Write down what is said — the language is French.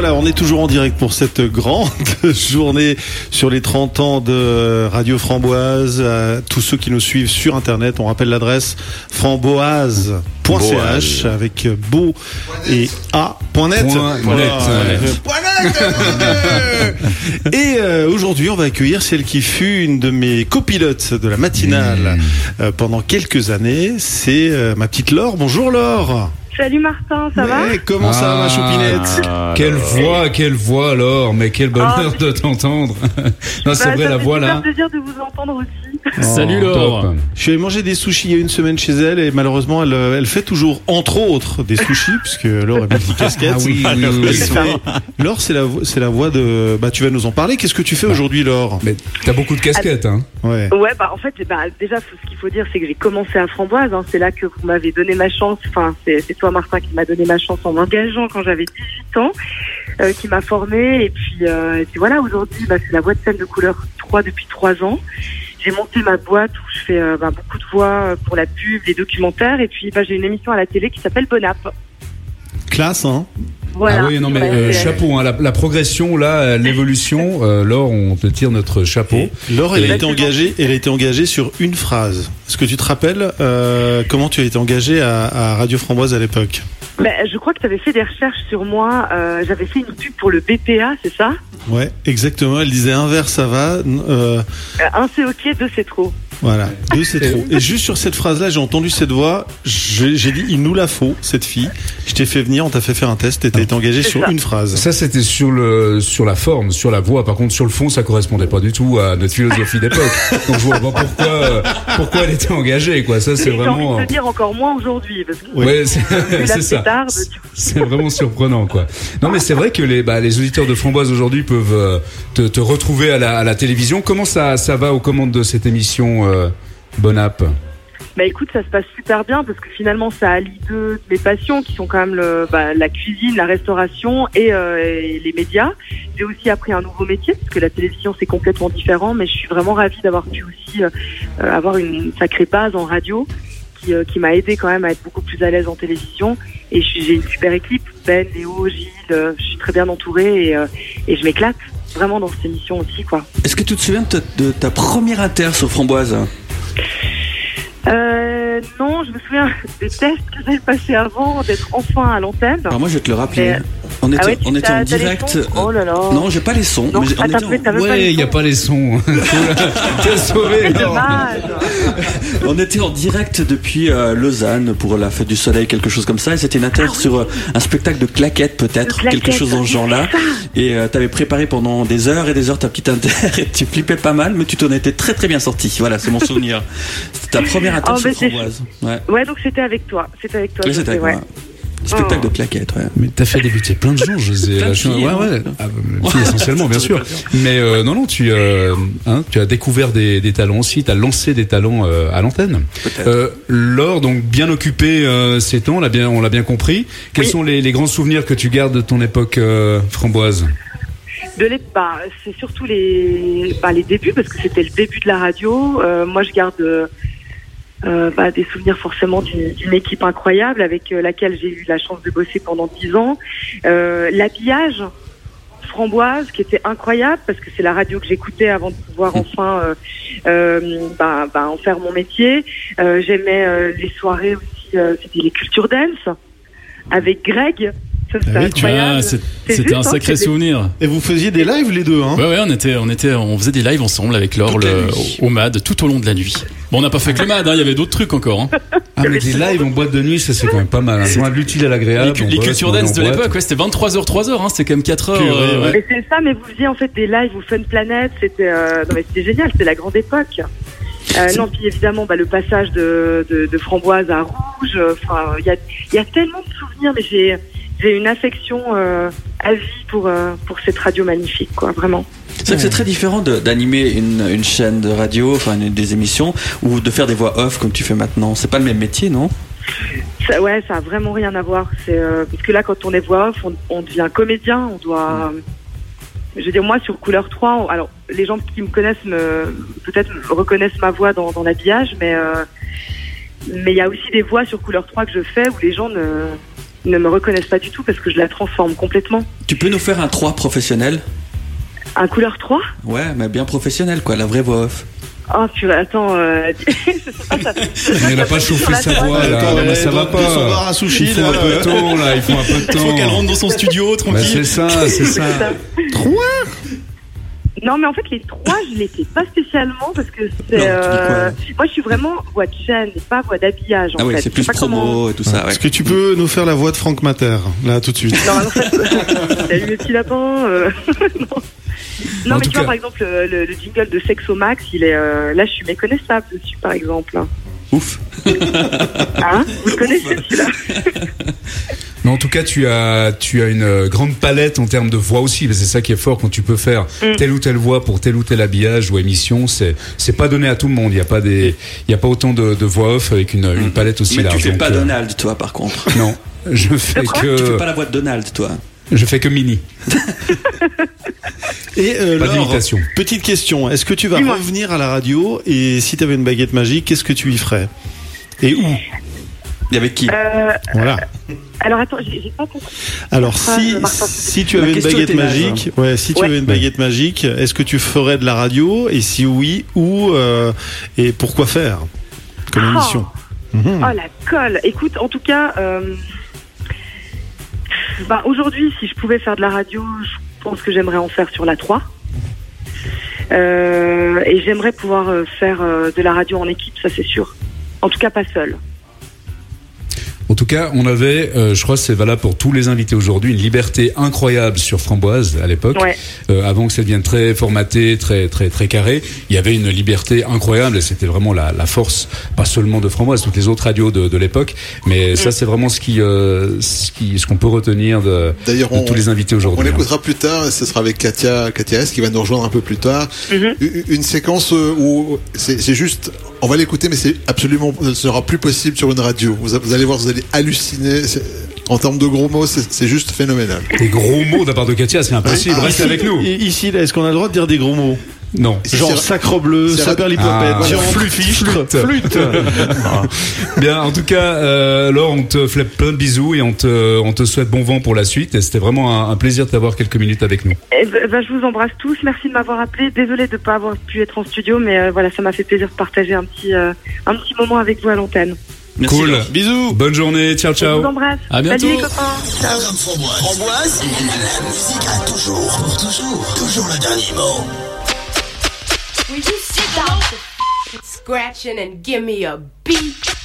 voilà, on est toujours en direct pour cette grande journée sur les 30 ans de Radio Framboise. À tous ceux qui nous suivent sur Internet, on rappelle l'adresse framboise.ch avec beau et a.net. Et aujourd'hui, on va accueillir celle qui fut une de mes copilotes de la matinale pendant quelques années. C'est ma petite Laure. Bonjour Laure. Salut Martin, ça va ? Comment ça va ma choupinette ? Quelle voix alors, mais quel bonheur de t'entendre. Non, c'est vrai, la voix là. Ça fait plaisir de vous entendre aussi. Salut Laure. Top. Je suis allé manger des sushis il y a une semaine chez elle et malheureusement elle fait toujours entre autres des sushis puisque Laure est multicasquette. Ah oui. Laure, c'est la voix de. Tu vas nous en parler. Qu'est-ce que tu fais aujourd'hui, Laure ? Mais t'as beaucoup de casquettes, hein. Ouais. Ouais, en fait, déjà, ce qu'il faut dire, c'est que j'ai commencé à Framboise. Hein, c'est là que vous m'avez donné ma chance. Enfin, c'est toi, Martin, qui m'a donné ma chance en m'engageant quand j'avais 18 ans, qui m'a formée. Et puis voilà, aujourd'hui, c'est la voix de scène de Couleur 3 depuis 3 ans. J'ai monté ma boîte où je fais beaucoup de voix pour la pub, les documentaires. Et puis, j'ai une émission à la télé qui s'appelle Bonap. Classe, hein ? Voilà. Ah oui, non mais chapeau, hein, la progression là, l'évolution. Laure, on te tire notre chapeau. Laure, elle a été engagée sur une phrase. Est-ce que tu te rappelles comment tu as été engagée à Radio Framboise à l'époque ? Je crois que tu avais fait des recherches sur moi. J'avais fait une pub pour le BPA, c'est ça ? Ouais, exactement. Elle disait un verre, ça va. Un c'est ok, deux c'est trop. Voilà, deux c'est trop. Et juste sur cette phrase-là, j'ai entendu cette voix. J'ai dit, il nous la faut, cette fille. Je t'ai fait venir, on t'a fait faire un test et t'as été engagé sur une phrase. Ça, c'était sur la forme, sur la voix. Par contre, sur le fond, ça correspondait pas du tout à notre philosophie d'époque. Donc, je vois pas pourquoi elle était engagée, quoi. Ça, c'est vraiment. J'ai envie de te dire encore moins aujourd'hui, parce que. Ouais, c'est ça. C'est vraiment surprenant, quoi. Non, mais c'est vrai que les auditeurs de Framboise aujourd'hui peuvent te retrouver à la télévision. Comment ça va aux commandes de cette émission Bonap? Écoute, ça se passe super bien parce que finalement ça allie deux de mes passions qui sont quand même la cuisine, la restauration et les médias. J'ai aussi appris un nouveau métier parce que la télévision c'est complètement différent, mais je suis vraiment ravie d'avoir pu aussi avoir une sacrée base en radio qui m'a aidé quand même à être beaucoup plus à l'aise en télévision. Et j'ai une super équipe, Ben, Léo, Gilles, je suis très bien entourée et je m'éclate vraiment dans cette émission aussi, quoi. Est-ce que tu te souviens de ta première inter sur Framboise ? Non, je me souviens des tests que j'avais passés avant d'être enfin à l'antenne. Alors moi je vais te le rappeler. On était en direct. Oh là là. Non, j'ai pas les sons. Non, il y a pas les sons. T'es sauvé. C'est dommage. On était en direct depuis Lausanne pour la Fête du Soleil, quelque chose comme ça. Et c'était une inter sur un spectacle de claquettes peut-être, quelque chose dans ce genre-là. Et t'avais préparé pendant des heures et des heures ta petite inter et tu flippais pas mal, mais tu t'en étais très très bien sorti. Voilà, c'est mon souvenir. C'était ta première inter sur Framboise. Ouais, donc c'était avec toi. Oui, c'était avec moi. Spectacle de claquettes, ouais. Mais t'as fait débuter plein de gens, José. Ouais. Essentiellement, bien sûr. Mais non, tu as découvert des talents aussi. T'as lancé des talents à l'antenne. Laure, donc bien occupée ces temps, on l'a bien compris. Quels sont les grands souvenirs que tu gardes de ton époque Framboise? C'est surtout les débuts parce que c'était le début de la radio. Moi, je garde des souvenirs forcément d'une équipe incroyable avec laquelle j'ai eu la chance de bosser pendant 10 ans. L'habillage Framboise qui était incroyable parce que c'est la radio que j'écoutais avant de pouvoir enfin en faire mon métier. J'aimais les soirées aussi, c'était les culture dance avec Greg. C'était un sacré souvenir. Et vous faisiez des lives les deux, hein? Ouais, on faisait des lives ensemble avec Laure au MAD tout au long de la nuit. Bon, on n'a pas fait que le MAD, il y avait d'autres trucs encore. Hein. Mais des lives en boîte de nuit, ça c'est quand même pas mal. Hein. De l'utile à l'agréable. Les culture dance de l'époque, c'était 23h, 3h, hein, c'était quand même 4h. Mais c'est ça, mais vous faisiez en fait des lives ou Fun Planet, c'était génial, c'était la grande époque. Non, puis évidemment, le passage de Framboise à Rouge, il y a tellement de souvenirs, mais j'ai une affection à vie pour cette radio magnifique, quoi, vraiment. C'est vrai que c'est très différent d'animer une chaîne de radio, des émissions, ou de faire des voix off comme tu fais maintenant. C'est pas le même métier, non ? Ça a vraiment rien à voir. Parce que là, quand on est voix off, on devient comédien, on doit... Je veux dire, moi, sur Couleur 3, alors, les gens qui me connaissent peut-être reconnaissent ma voix dans l'habillage, mais il y a aussi des voix sur Couleur 3 que je fais où les gens ne me reconnaissent pas du tout parce que je la transforme complètement. Tu peux nous faire un 3 professionnel? Un couleur 3? Ouais, mais bien professionnel, quoi, la vraie voix off. Oh purée, attends, Elle n'a pas chauffé sa voix là, ça va pas. Son bar à sushi, il faut un peu de temps là, il faut un peu de temps. Il faut qu'elle rentre dans son studio, tranquille. C'est ça. 3? Non, mais en fait, les 3, je les fais pas spécialement parce que c'est. Moi, je suis vraiment voix de chaîne, pas voix d'habillage. Ah oui, c'est plus promo et tout ça. Ouais. Est-ce que tu peux nous faire la voix de Franck Mater, là, tout de suite? Non, en fait, salut les petits lapins. Non, mais tu vois, par exemple, le jingle de Sexomax, il est. Là, je suis méconnaissable dessus, par exemple. Ouf. Hein? Vous le connaissez celui-là? Mais en tout cas, tu as une grande palette en termes de voix aussi. C'est ça qui est fort quand tu peux faire telle ou telle voix pour tel ou tel habillage ou émission. C'est pas donné à tout le monde. Il y a pas autant de voix off avec une palette aussi large. Mais tu fais pas Donald, toi, par contre. Non, je fais que. Tu fais pas la voix de Donald, toi. Je fais que Mini. Et pas Laure, d'imitation. petite question. Est-ce que tu vas revenir à la radio et si tu avais une baguette magique, qu'est-ce que tu y ferais? Et où? Et avec qui? Voilà. Alors attends, j'ai pas compris. Alors si tu avais une baguette magique, avais une baguette magique, est-ce que tu ferais de la radio et si oui, où et pourquoi faire comme émission? Oh la colle. Écoute, en tout cas, aujourd'hui, si je pouvais faire de la radio, je pense que j'aimerais en faire sur la 3. Et j'aimerais pouvoir faire de la radio en équipe, ça c'est sûr. En tout cas, pas seule. En tout cas, on avait, je crois que c'est valable pour tous les invités aujourd'hui, une liberté incroyable sur Framboise à l'époque. Ouais. Avant que ça devienne très formaté, très carré, il y avait une liberté incroyable et c'était vraiment la force, pas seulement de Framboise, toutes les autres radios de l'époque. Mais ça, c'est vraiment ce qu'on peut retenir de tous les invités aujourd'hui. On écoutera plus tard, et ce sera avec Katia S qui va nous rejoindre un peu plus tard. Une séquence où c'est juste. On va l'écouter, mais c'est absolument, ce ne sera plus possible sur une radio. Vous allez voir, vous allez halluciner. En termes de gros mots, c'est juste phénoménal. Des gros mots de la part de Katia, c'est impossible. Reste avec nous. Ici, là, est-ce qu'on a le droit de dire des gros mots? Non. Genre sacre bleu, saperlipopette, flûte. Bien, en tout cas, Laure, on te fait plein de bisous et on te souhaite bon vent pour la suite. Et c'était vraiment un plaisir de t'avoir quelques minutes avec nous. Je vous embrasse tous. Merci de m'avoir appelé. Désolée de ne pas avoir pu être en studio, mais voilà, ça m'a fait plaisir de partager un petit moment avec vous à l'antenne. Merci. Cool. Alors. Bisous. Bonne journée. Ciao. Je vous embrasse. À bientôt. Salut les copains. Ciao. Framboise, la musique a toujours le dernier mot. Will you stop scratching and give me a beat?